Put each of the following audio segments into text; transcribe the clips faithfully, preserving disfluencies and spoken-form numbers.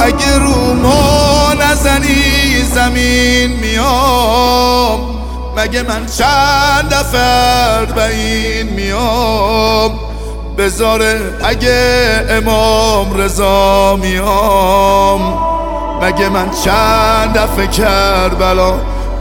اگه رومو نزنی زمین میام، مگه من چند دفعه اربعین میام، بذاره اگه امام رضا میام، مگه من چند دفعه کربلا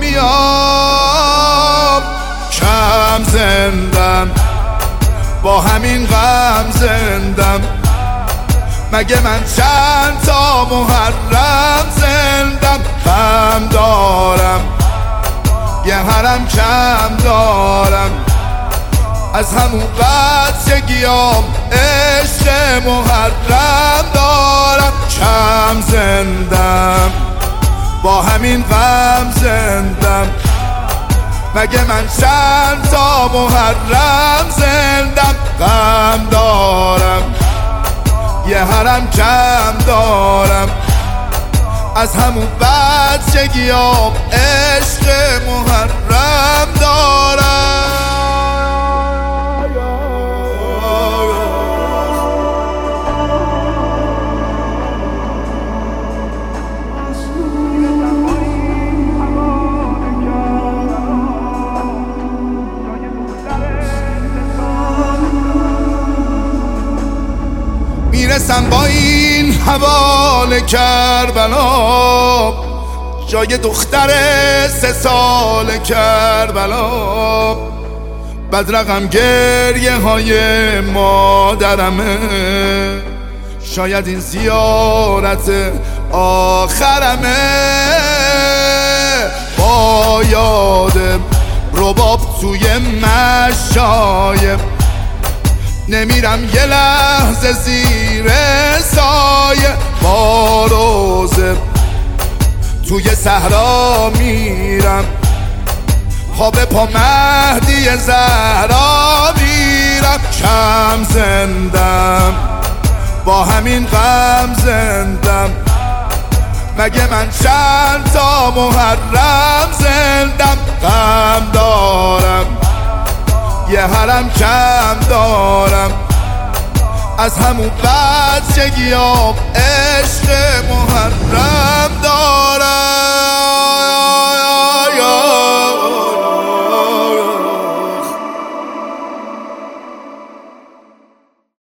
میام. کم زندم با همین غم زندم، مگه من چند تا محرم زندم. غم دارم یه حرم کم دارم، از همون بچگیام عشق محرم دارم. کم زندم با همین غم زندم، مگه من چند تا محرم زندم. غم دارم یه حرم کم دارم، از همون بچگیام عشق محرم دارم. میرسم با این حوال کربلا، جای دختر سه سال کربلا. بدرقم گریه های مادرمه، شاید این زیارت آخرمه. با یاد رباب توی مشایب، نمیرم یه لحظه زیر سایه. با روزه توی صحرا میرم، خواب پا مهدی زهرا میرم. کم زندم با همین غم زندم، مگه من چند تا محرم زندم. غم دارم یه حرم کم دارم، از همون بچگیام عشق محرم